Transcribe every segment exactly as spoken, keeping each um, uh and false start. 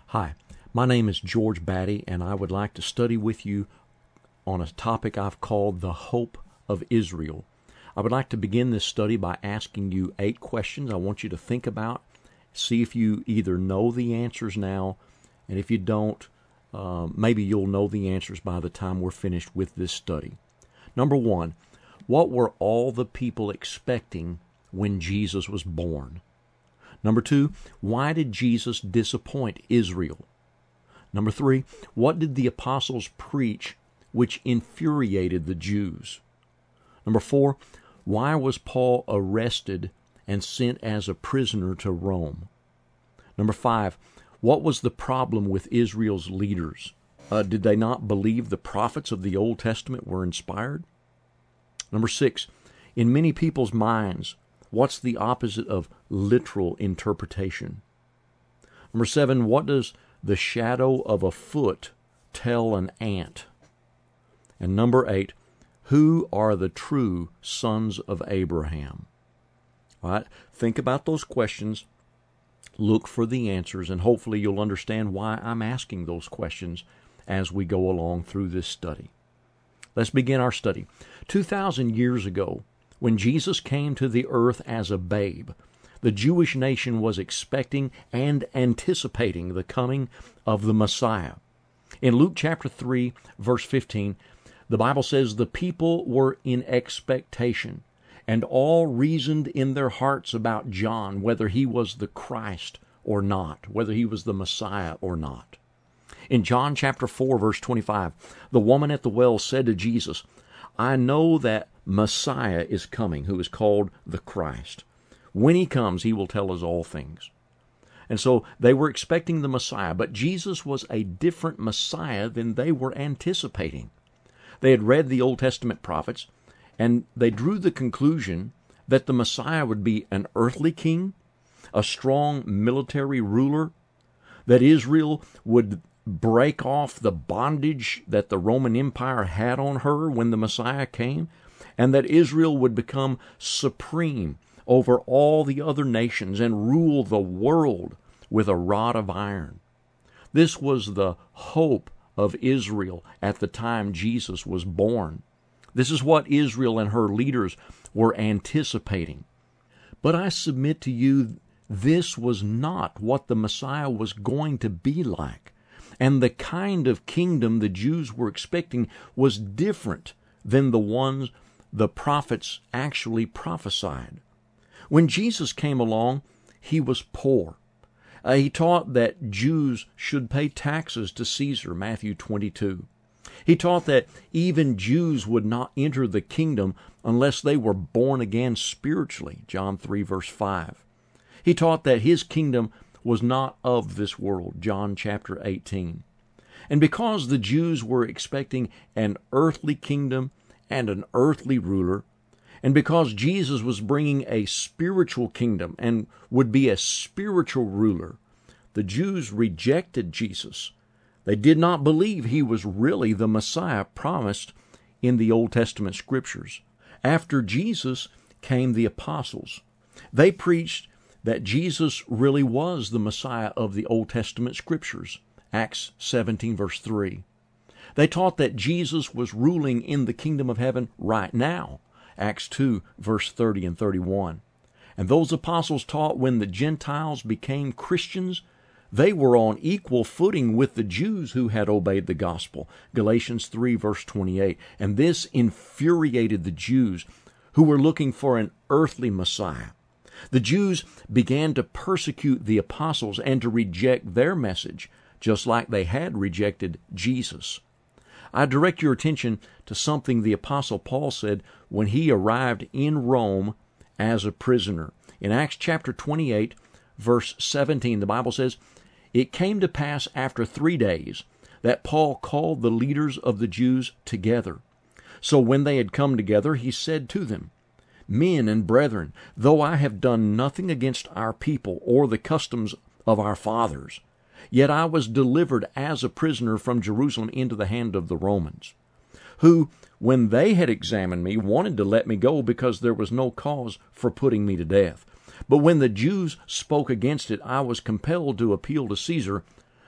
Hi, my name is George Batty, and I would like to study with you on a topic I've called the hope of Israel. I would like to begin this study by asking you eight questions I want you to think about, see if you either know the answers now, and if you don't, uh, maybe you'll know the answers by the time we're finished with this study. Number one, what were all the people expecting when Jesus was born? Number two, why did Jesus disappoint Israel? Number three, what did the apostles preach which infuriated the Jews? Number four, why was Paul arrested and sent as a prisoner to Rome? Number five, what was the problem with Israel's leaders? Uh, did they not believe the prophets of the Old Testament were inspired? Number six, in many people's minds, what's the opposite of literal interpretation? Number seven, what does the shadow of a foot tell an ant? And number eight, who are the true sons of Abraham? All right, think about those questions, look for the answers, and hopefully you'll understand why I'm asking those questions as we go along through this study. Let's begin our study. Two thousand years ago, when Jesus came to the earth as a babe, the Jewish nation was expecting and anticipating the coming of the Messiah. In Luke chapter three, verse fifteen, the Bible says, "The people were in expectation, and all reasoned in their hearts about John, whether he was the Christ or not, whether he was the Messiah or not." In John chapter four, verse twenty-five, the woman at the well said to Jesus, "I know that Messiah is coming, who is called the Christ. When he comes, he will tell us all things." And so they were expecting the Messiah, but Jesus was a different Messiah than they were anticipating. They had read the Old Testament prophets, and they drew the conclusion that the Messiah would be an earthly king, a strong military ruler, that Israel would break off the bondage that the Roman Empire had on her when the Messiah came, and that Israel would become supreme over all the other nations and rule the world with a rod of iron. This was the hope of Israel at the time Jesus was born. This is what Israel and her leaders were anticipating. But I submit to you, this was not what the Messiah was going to be like. And the kind of kingdom the Jews were expecting was different than the ones the prophets actually prophesied. When Jesus came along, he was poor. Uh, he taught that Jews should pay taxes to Caesar, Matthew twenty-two. He taught that even Jews would not enter the kingdom unless they were born again spiritually, John three, verse five. He taught that his kingdom was not of this world, John chapter eighteen. And because the Jews were expecting an earthly kingdom and an earthly ruler, and because Jesus was bringing a spiritual kingdom and would be a spiritual ruler, the Jews rejected Jesus. They did not believe he was really the Messiah promised in the Old Testament scriptures. After Jesus came the apostles. They preached that Jesus really was the Messiah of the Old Testament scriptures, Acts seventeen, verse three. They taught that Jesus was ruling in the kingdom of heaven right now, Acts two, verse thirty and thirty-one. And those apostles taught when the Gentiles became Christians, they were on equal footing with the Jews who had obeyed the gospel, Galatians three, verse twenty-eight. And this infuriated the Jews who were looking for an earthly Messiah. The Jews began to persecute the apostles and to reject their message, just like they had rejected Jesus. I direct your attention to something the Apostle Paul said when he arrived in Rome as a prisoner. In Acts chapter twenty-eight, verse seventeen, the Bible says, "It came to pass after three days that Paul called the leaders of the Jews together. So when they had come together, he said to them, 'Men and brethren, though I have done nothing against our people or the customs of our fathers, yet I was delivered as a prisoner from Jerusalem into the hand of the Romans, who, when they had examined me, wanted to let me go because there was no cause for putting me to death. But when the Jews spoke against it, I was compelled to appeal to Caesar,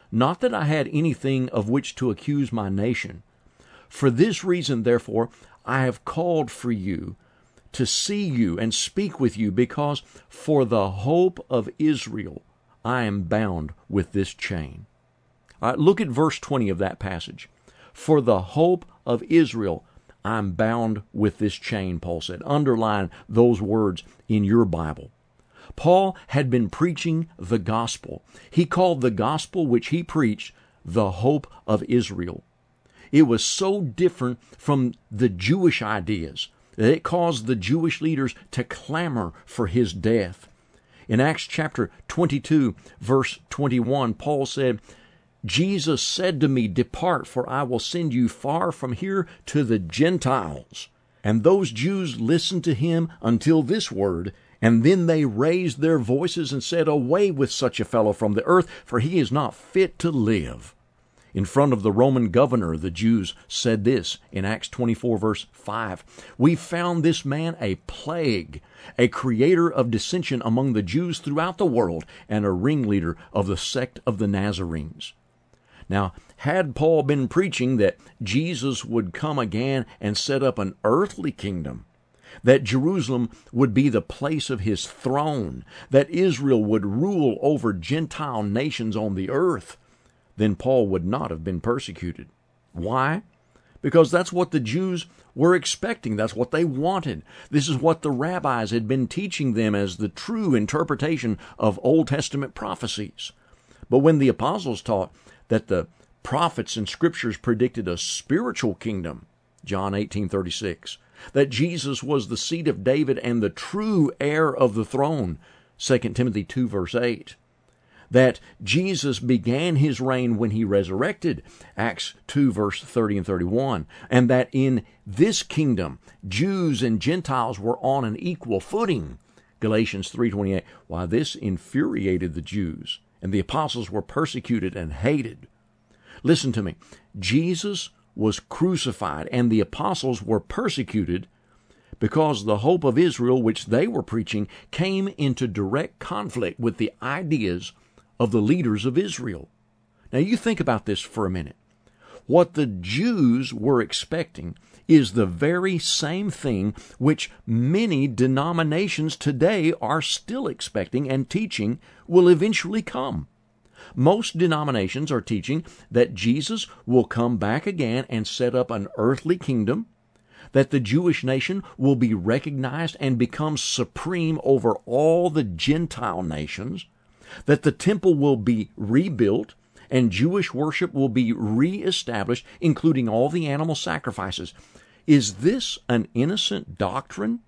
not that I had anything of which to accuse my nation. For this reason, therefore, I have called for you, to see you and speak with you, because for the hope of Israel I am bound with this chain. All right, look at verse twenty of that passage. For the hope of Israel I'm bound with this chain, Paul said. Underline those words in your Bible. Paul had been preaching the gospel. He called the gospel which he preached the hope of Israel. It was so different from the Jewish ideas that it caused the Jewish leaders to clamor for his death. In Acts chapter twenty-two, verse twenty-one, Paul said, Jesus said to me, Depart, for I will send you far from here to the Gentiles. And those Jews listened to him until this word, and then they raised their voices and said, Away with such a fellow from the earth, for he is not fit to live. In front of the Roman governor, the Jews said this in Acts twenty-four, verse five, We found this man a plague, a creator of dissension among the Jews throughout the world, and a ringleader of the sect of the Nazarenes. Now, had Paul been preaching that Jesus would come again and set up an earthly kingdom, that Jerusalem would be the place of his throne, that Israel would rule over Gentile nations on the earth, then Paul would not have been persecuted. Why? Because that's what the Jews were expecting. That's what they wanted. This is what the rabbis had been teaching them as the true interpretation of Old Testament prophecies. But when the apostles taught that the prophets and scriptures predicted a spiritual kingdom, John eighteen thirty-six, that Jesus was the seed of David and the true heir of the throne, Second Timothy two, verse eight, that Jesus began his reign when he resurrected, Acts two, verse thirty and thirty-one, and that in this kingdom, Jews and Gentiles were on an equal footing, Galatians three twenty-eight. Why, this infuriated the Jews, and the apostles were persecuted and hated. Listen to me. Jesus was crucified, and the apostles were persecuted because the hope of Israel, which they were preaching, came into direct conflict with the ideas of the leaders of Israel. Now you think about this for a minute. What the Jews were expecting is the very same thing which many denominations today are still expecting and teaching will eventually come. Most denominations are teaching that Jesus will come back again and set up an earthly kingdom, that the Jewish nation will be recognized and become supreme over all the Gentile nations, that the temple will be rebuilt, and Jewish worship will be reestablished, including all the animal sacrifices. Is this an innocent doctrine?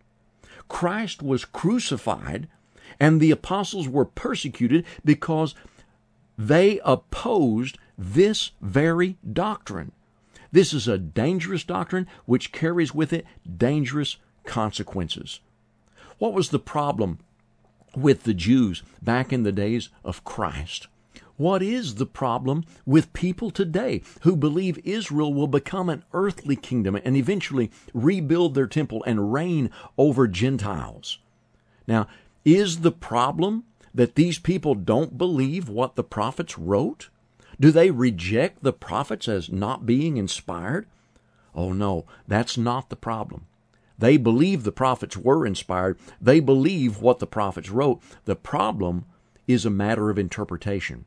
Christ was crucified, and the apostles were persecuted because they opposed this very doctrine. This is a dangerous doctrine which carries with it dangerous consequences. What was the problem with the Jews back in the days of Christ? What is the problem with people today who believe Israel will become an earthly kingdom and eventually rebuild their temple and reign over Gentiles? Now, is the problem that these people don't believe what the prophets wrote? Do they reject the prophets as not being inspired? Oh no, that's not the problem. They believe the prophets were inspired. They believe what the prophets wrote. The problem is a matter of interpretation.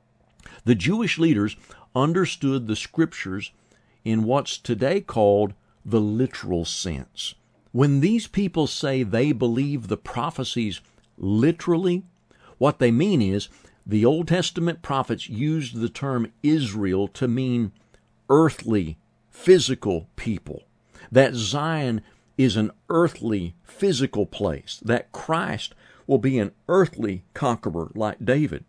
The Jewish leaders understood the Scriptures in what's today called the literal sense. When these people say they believe the prophecies literally, what they mean is the Old Testament prophets used the term Israel to mean earthly, physical people, that Zion is an earthly, physical place, that Christ will be an earthly conqueror like David.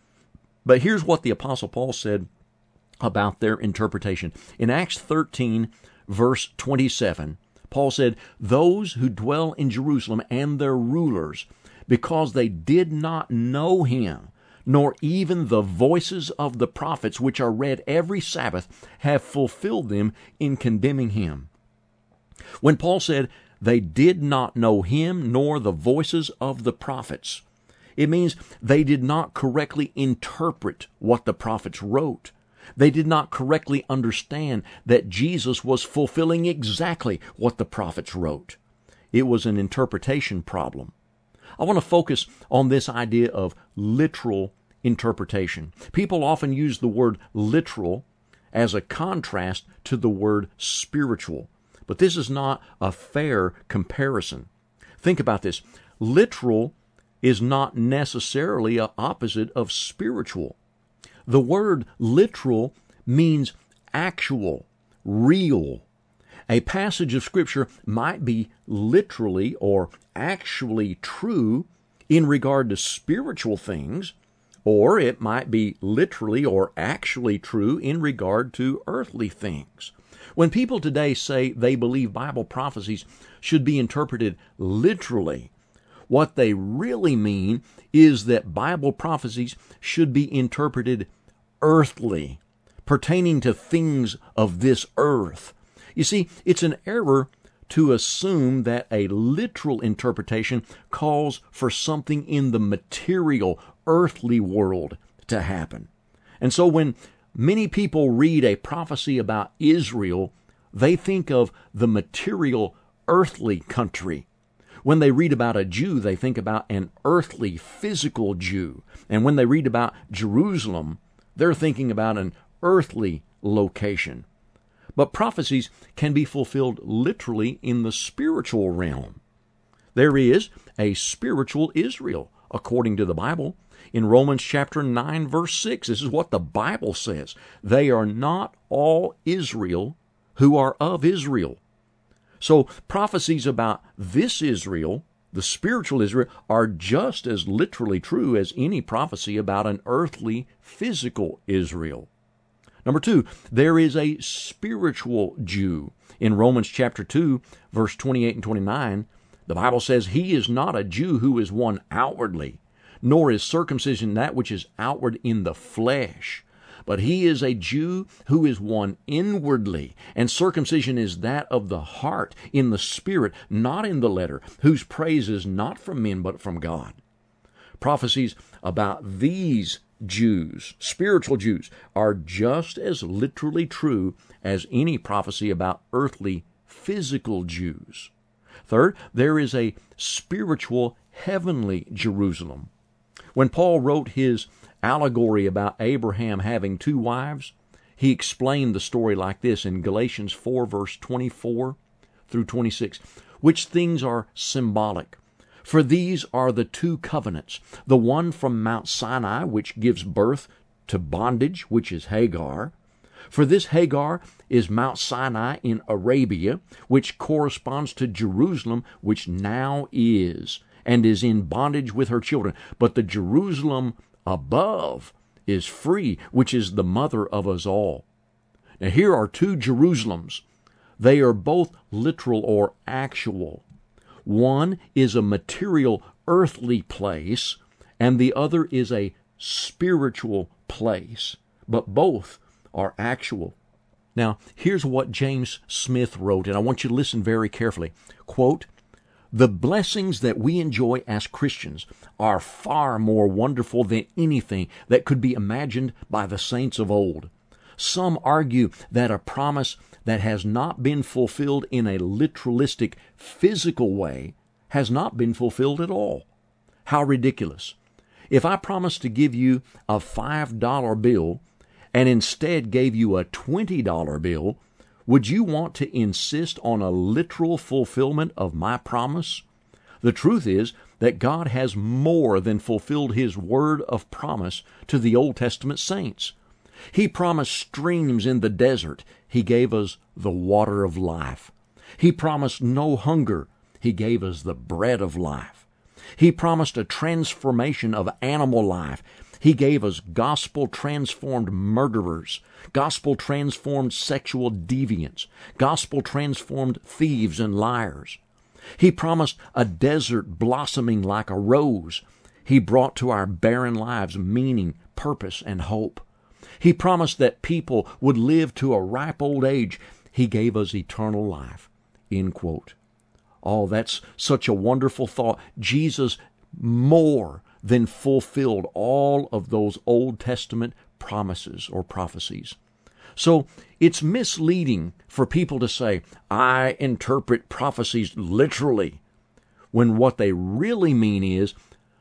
But here's what the Apostle Paul said about their interpretation. In Acts thirteen, verse twenty-seven, Paul said, Those who dwell in Jerusalem and their rulers, because they did not know him, nor even the voices of the prophets which are read every Sabbath, have fulfilled them in condemning him. When Paul said they did not know him nor the voices of the prophets, It means they did not correctly interpret what the prophets wrote. They did not correctly understand that Jesus was fulfilling exactly what the prophets wrote. It was an interpretation problem. I want to focus on this idea of literal interpretation. People often use the word literal as a contrast to the word spiritual, but this is not a fair comparison. Think about this. Literal is not necessarily an opposite of spiritual. The word literal means actual, real. A passage of Scripture might be literally or actually true in regard to spiritual things, or it might be literally or actually true in regard to earthly things. When people today say they believe Bible prophecies should be interpreted literally, what they really mean is that Bible prophecies should be interpreted earthly, pertaining to things of this earth. You see, it's an error to assume that a literal interpretation calls for something in the material, earthly world to happen. And so when many people read a prophecy about Israel, they think of the material, earthly country. When they read about a Jew, they think about an earthly, physical Jew. And when they read about Jerusalem, they're thinking about an earthly location. But prophecies can be fulfilled literally in the spiritual realm. There is a spiritual Israel, according to the Bible. In Romans chapter nine, verse six, this is what the Bible says. They are not all Israel who are of Israel. So prophecies about this Israel, the spiritual Israel, are just as literally true as any prophecy about an earthly, physical Israel. Number two, there is a spiritual Jew. In Romans chapter two, verse twenty-eight and twenty-nine, the Bible says, He is not a Jew who is one outwardly, nor is circumcision that which is outward in the flesh. But he is a Jew who is one inwardly, and circumcision is that of the heart, in the spirit, not in the letter, whose praise is not from men but from God. Prophecies about these Jews, spiritual Jews, are just as literally true as any prophecy about earthly, physical Jews. Third, there is a spiritual, heavenly Jerusalem. When Paul wrote his allegory about Abraham having two wives, he explained the story like this in Galatians four, verse twenty-four through twenty-six. Which things are symbolic? For these are the two covenants, the one from Mount Sinai, which gives birth to bondage, which is Hagar. For this Hagar is Mount Sinai in Arabia, which corresponds to Jerusalem, which now is, and is in bondage with her children. But the Jerusalem above is free, which is the mother of us all. Now here are two Jerusalems. They are both literal or actual. One is a material, earthly place, and the other is a spiritual place. But both are actual. Now, here's what James Smith wrote, and I want you to listen very carefully. Quote, The blessings that we enjoy as Christians are far more wonderful than anything that could be imagined by the saints of old. Some argue that a promise that has not been fulfilled in a literalistic, physical way has not been fulfilled at all. How ridiculous. If I promised to give you a five dollar bill and instead gave you a twenty dollar bill, would you want to insist on a literal fulfillment of my promise? The truth is that God has more than fulfilled His word of promise to the Old Testament saints. He promised streams in the desert. He gave us the water of life. He promised no hunger. He gave us the bread of life. He promised a transformation of animal life. He gave us gospel-transformed murderers, gospel-transformed sexual deviants, gospel-transformed thieves and liars. He promised a desert blossoming like a rose. He brought to our barren lives meaning, purpose, and hope. He promised that people would live to a ripe old age. He gave us eternal life. End quote. Oh, that's such a wonderful thought. Jesus more then fulfilled all of those Old Testament promises or prophecies. So it's misleading for people to say, I interpret prophecies literally, when what they really mean is,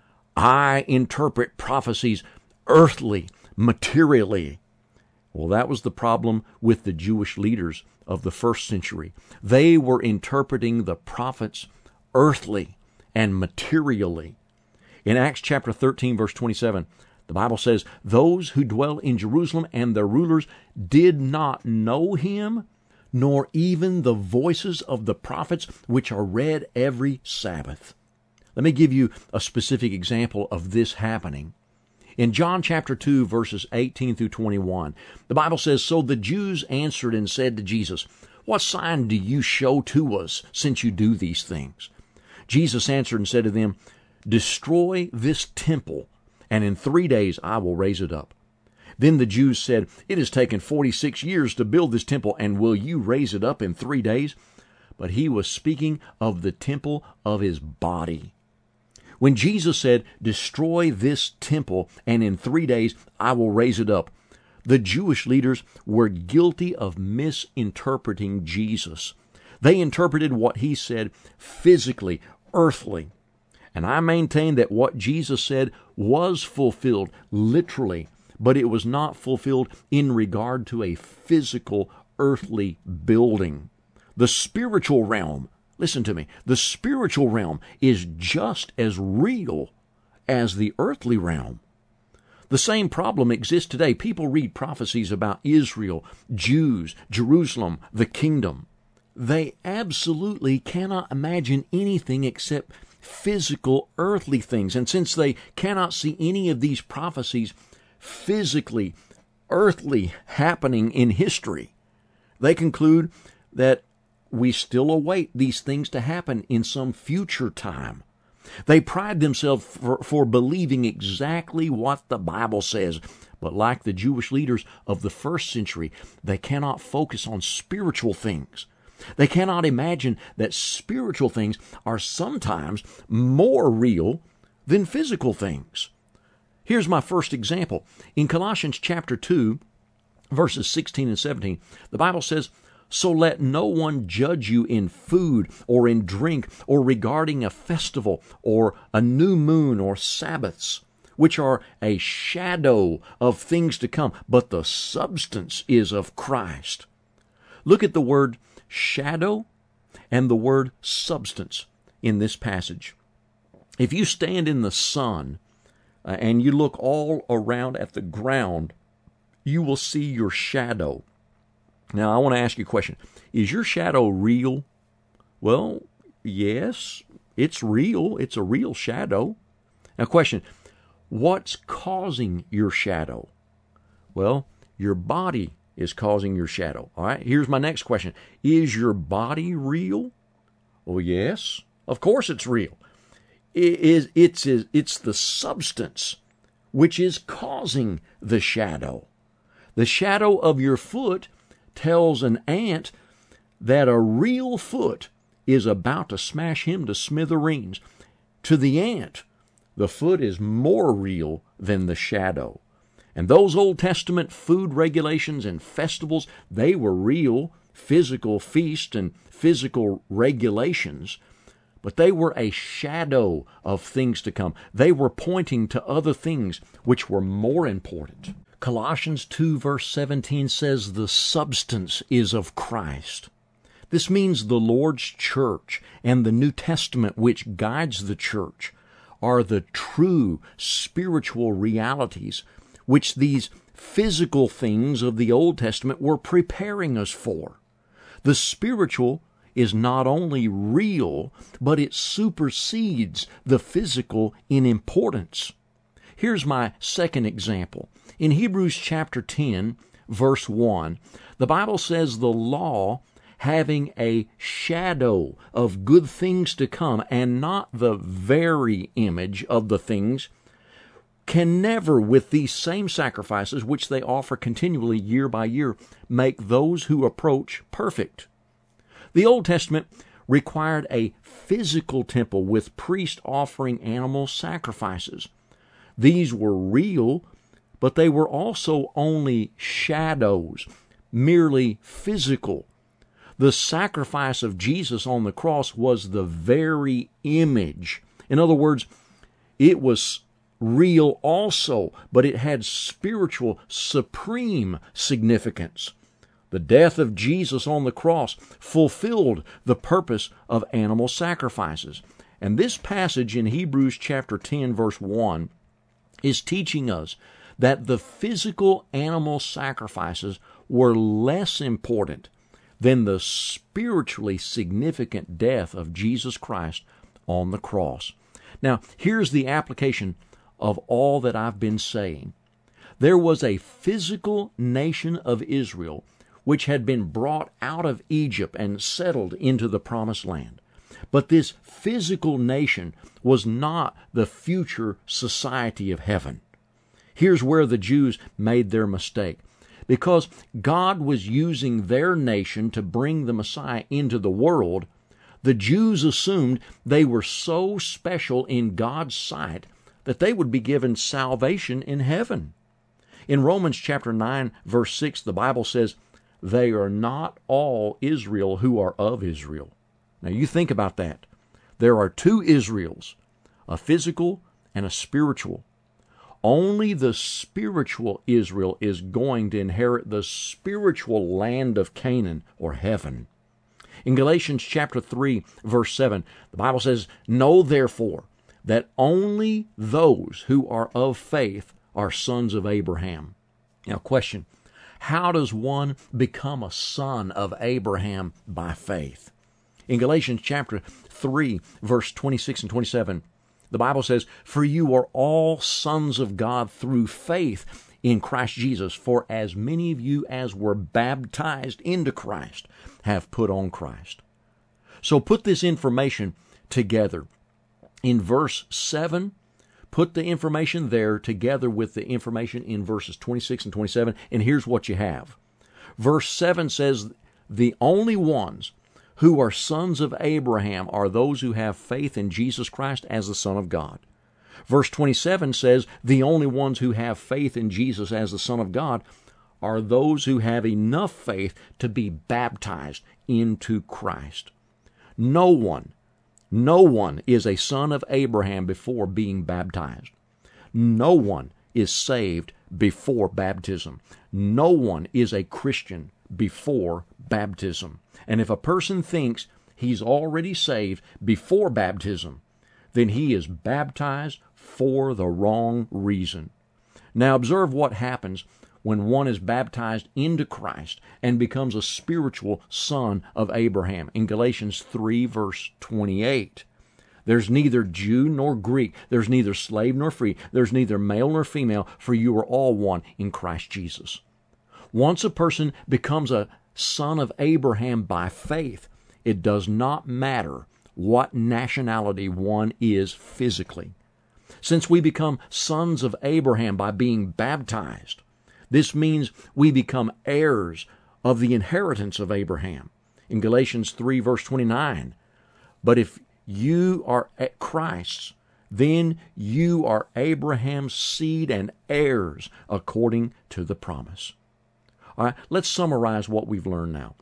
I interpret prophecies earthly, materially. Well, that was the problem with the Jewish leaders of the first century. They were interpreting the prophets earthly and materially. In Acts chapter thirteen, verse twenty-seven, the Bible says, those who dwell in Jerusalem and their rulers did not know him, nor even the voices of the prophets which are read every Sabbath. Let me give you a specific example of this happening. In John chapter two, verses eighteen through twenty-one, the Bible says, so the Jews answered and said to Jesus, what sign do you show to us, since you do these things? Jesus answered and said to them, destroy this temple, and in three days I will raise it up. Then the Jews said, it has taken forty-six years to build this temple, and will you raise it up in three days? But he was speaking of the temple of his body. When Jesus said, destroy this temple, and in three days I will raise it up, the Jewish leaders were guilty of misinterpreting Jesus. They interpreted what he said physically, earthly. And I maintain that what Jesus said was fulfilled literally, but it was not fulfilled in regard to a physical, earthly building. The spiritual realm, listen to me, the spiritual realm is just as real as the earthly realm. The same problem exists today. People read prophecies about Israel, Jews, Jerusalem, the kingdom. They absolutely cannot imagine anything except physical, earthly things. And since they cannot see any of these prophecies physically, earthly happening in history, they conclude that we still await these things to happen in some future time. They pride themselves for, for believing exactly what the Bible says, but like the Jewish leaders of the first century, they cannot focus on spiritual things. They cannot imagine that spiritual things are sometimes more real than physical things. Here's my first example. In Colossians chapter two, verses sixteen and seventeen, the Bible says, so let no one judge you in food or in drink or regarding a festival or a new moon or Sabbaths, which are a shadow of things to come, but the substance is of Christ. Look at the word shadow and the word substance in this passage. If you stand in the sun uh, and you look all around at the ground, you will see your shadow. Now, I want to ask you a question. Is your shadow real? Well, yes, it's real. It's a real shadow. Now, question, what's causing your shadow? Well, your body is causing your shadow. All right, here's my next question. Is your body real? Well, yes, of course it's real. It is, it's, it's the substance which is causing the shadow. The shadow of your foot tells an ant that a real foot is about to smash him to smithereens. To the ant, the foot is more real than the shadow. And those Old Testament food regulations and festivals, they were real physical feasts and physical regulations, but they were a shadow of things to come. They were pointing to other things which were more important. Colossians two verse seventeen says the substance is of Christ. This means the Lord's church and the New Testament which guides the church are the true spiritual realities which these physical things of the Old Testament were preparing us for. The spiritual is not only real, but it supersedes the physical in importance. Here's my second example. In Hebrews chapter ten, verse one, the Bible says the law, having a shadow of good things to come and not the very image of the things, can never, with these same sacrifices which they offer continually year by year, make those who approach perfect. The Old Testament required a physical temple with priests offering animal sacrifices. These were real, but they were also only shadows, merely physical. The sacrifice of Jesus on the cross was the very image. In other words, it was real also, but it had spiritual, supreme significance. The death of Jesus on the cross fulfilled the purpose of animal sacrifices. And this passage in Hebrews chapter ten, verse one, is teaching us that the physical animal sacrifices were less important than the spiritually significant death of Jesus Christ on the cross. Now, here's the application of all that I've been saying. There was a physical nation of Israel which had been brought out of Egypt and settled into the Promised Land. But this physical nation was not the future society of heaven. Here's where the Jews made their mistake. Because God was using their nation to bring the Messiah into the world, the Jews assumed they were so special in God's sight that they would be given salvation in heaven. In Romans chapter nine, verse six, the Bible says, "They are not all Israel who are of Israel." Now you think about that. There are two Israels, a physical and a spiritual. Only the spiritual Israel is going to inherit the spiritual land of Canaan, or heaven. In Galatians chapter three, verse seven, the Bible says, "Know therefore that only those who are of faith are sons of Abraham." Now question, how does one become a son of Abraham by faith? In Galatians chapter three, verse twenty-six and twenty-seven, the Bible says, "For you are all sons of God through faith in Christ Jesus. For as many of you as were baptized into Christ have put on Christ." So put this information together. In verse seven, put the information there together with the information in verses twenty-six and twenty-seven, and here's what you have. Verse seven says, "The only ones who are sons of Abraham are those who have faith in Jesus Christ as the Son of God." Verse twenty-seven says, "The only ones who have faith in Jesus as the Son of God are those who have enough faith to be baptized into Christ." No one, no one is a son of Abraham before being baptized. No one is saved before baptism. No one is a Christian before baptism. And if a person thinks he's already saved before baptism, then he is baptized for the wrong reason. Now observe what happens when one is baptized into Christ and becomes a spiritual son of Abraham. In Galatians three, verse twenty-eight, "There's neither Jew nor Greek, there's neither slave nor free, there's neither male nor female, for you are all one in Christ Jesus." Once a person becomes a son of Abraham by faith, it does not matter what nationality one is physically. Since we become sons of Abraham by being baptized, this means we become heirs of the inheritance of Abraham. In Galatians three, verse twenty-nine, "But if you are at Christ's, then you are Abraham's seed and heirs according to the promise." All right, let's summarize what we've learned now.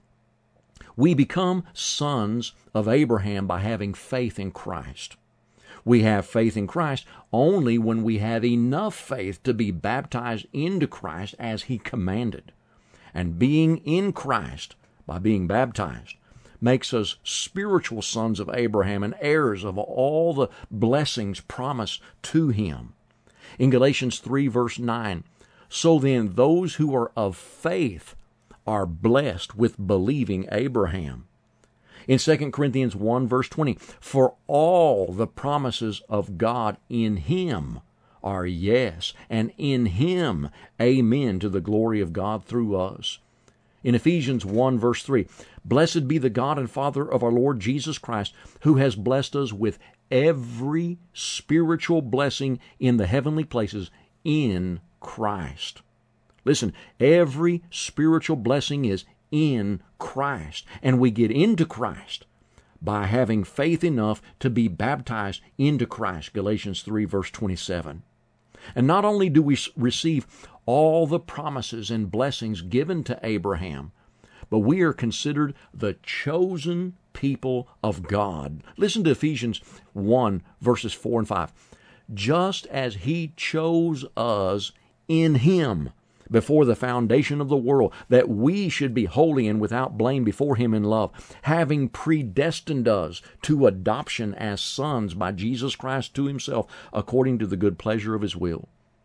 We become sons of Abraham by having faith in Christ. We have faith in Christ only when we have enough faith to be baptized into Christ as He commanded. And being in Christ, by being baptized, makes us spiritual sons of Abraham and heirs of all the blessings promised to him. In Galatians three, verse nine, "So then those who are of faith are blessed with believing Abraham." In Second Corinthians one, verse twenty, "For all the promises of God in Him are yes, and in Him amen to the glory of God through us." In Ephesians one, verse three, "Blessed be the God and Father of our Lord Jesus Christ, who has blessed us with every spiritual blessing in the heavenly places in Christ." Listen, every spiritual blessing is in Christ, and we get into Christ by having faith enough to be baptized into Christ. Galatians three, verse twenty-seven. And not only do we receive all the promises and blessings given to Abraham, but we are considered the chosen people of God. Listen to Ephesians one, verses four and five. Just as He chose us in Him before the foundation of the world, that we should be holy and without blame before Him in love, having predestined us to adoption as sons by Jesus Christ to Himself, according to the good pleasure of His will.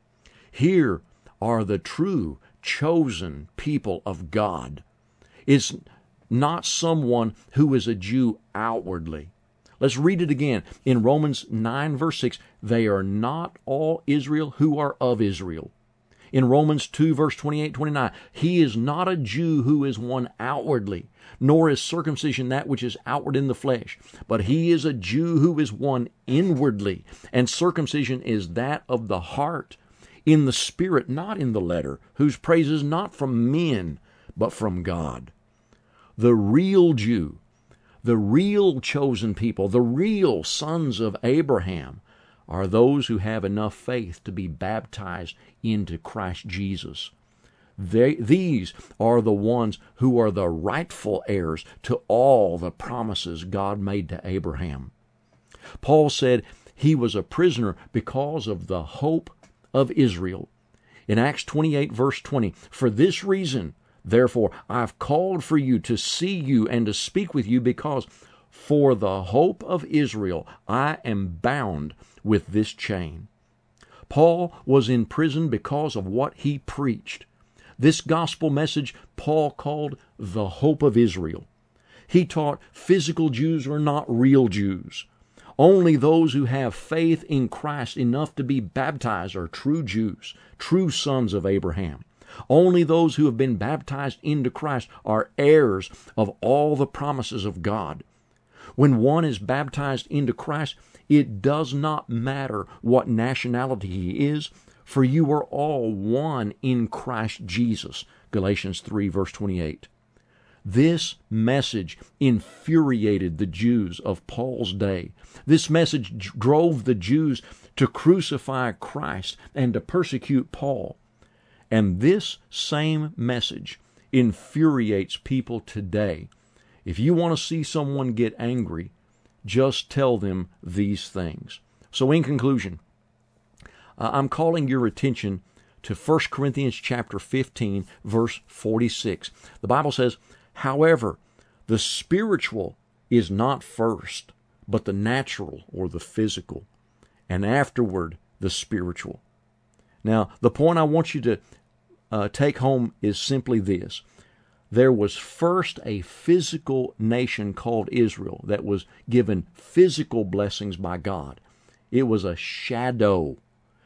Here are the true chosen people of God. It's not someone who is a Jew outwardly. Let's read it again. In Romans nine, verse six, they are not all Israel who are of Israel. In Romans two, verse twenty-eight, twenty-nine, he is not a Jew who is one outwardly, nor is circumcision that which is outward in the flesh, but he is a Jew who is one inwardly, and circumcision is that of the heart, in the spirit, not in the letter, whose praise is not from men, but from God. The real Jew, the real chosen people, the real sons of Abraham, are those who have enough faith to be baptized into Christ Jesus. They, these are the ones who are the rightful heirs to all the promises God made to Abraham. Paul said he was a prisoner because of the hope of Israel. In Acts twenty-eight, verse twenty, for this reason, therefore, I've called for you to see you and to speak with you, because for the hope of Israel I am bound with this chain. Paul was in prison because of what he preached. This gospel message Paul called the hope of Israel. He taught physical Jews are not real Jews. Only those who have faith in Christ enough to be baptized are true Jews, true sons of Abraham. Only those who have been baptized into Christ are heirs of all the promises of God. When one is baptized into Christ, it does not matter what nationality he is, for you are all one in Christ Jesus. Galatians three, verse twenty-eight. This message infuriated the Jews of Paul's day. This message drove the Jews to crucify Christ and to persecute Paul. And this same message infuriates people today. If you want to see someone get angry, just tell them these things. So in conclusion, uh, I'm calling your attention to First Corinthians chapter fifteen, verse forty-six. The Bible says, however, the spiritual is not first, but the natural or the physical, and afterward the spiritual. Now, the point I want you to uh, take home is simply this. There was first a physical nation called Israel that was given physical blessings by God. It was a shadow.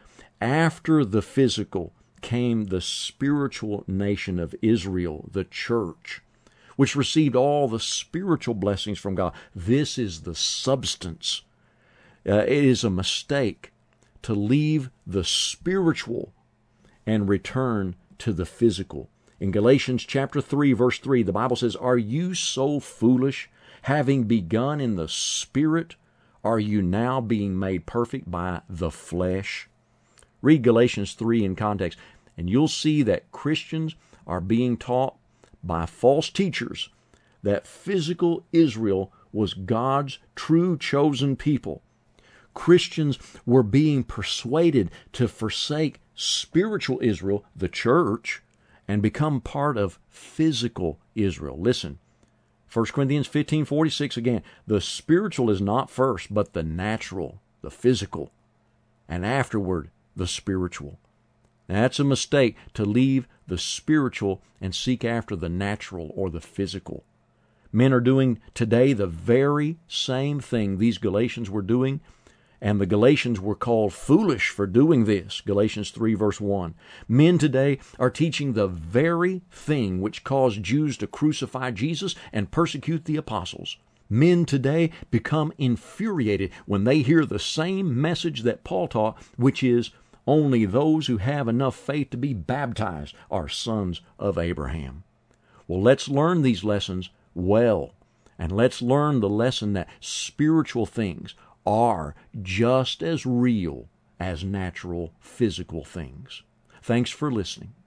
After the physical came the spiritual nation of Israel, the church, which received all the spiritual blessings from God. This is the substance. Uh, it is a mistake to leave the spiritual and return to the physical. In Galatians chapter three, verse three, the Bible says, are you so foolish? Having begun in the Spirit, are you now being made perfect by the flesh? Read Galatians three in context, and you'll see that Christians are being taught by false teachers that physical Israel was God's true chosen people. Christians were being persuaded to forsake spiritual Israel, the church, and become part of physical Israel. Listen, First Corinthians fifteen forty-six again. The spiritual is not first, but the natural, the physical, and afterward the spiritual. Now, that's a mistake to leave the spiritual and seek after the natural or the physical. Men are doing today the very same thing these Galatians were doing, and the Galatians were called foolish for doing this. Galatians three, verse one. Men today are teaching the very thing which caused Jews to crucify Jesus and persecute the apostles. Men today become infuriated when they hear the same message that Paul taught, which is only those who have enough faith to be baptized are sons of Abraham. Well, let's learn these lessons well, and let's learn the lesson that spiritual things are just as real as natural physical things. Thanks for listening.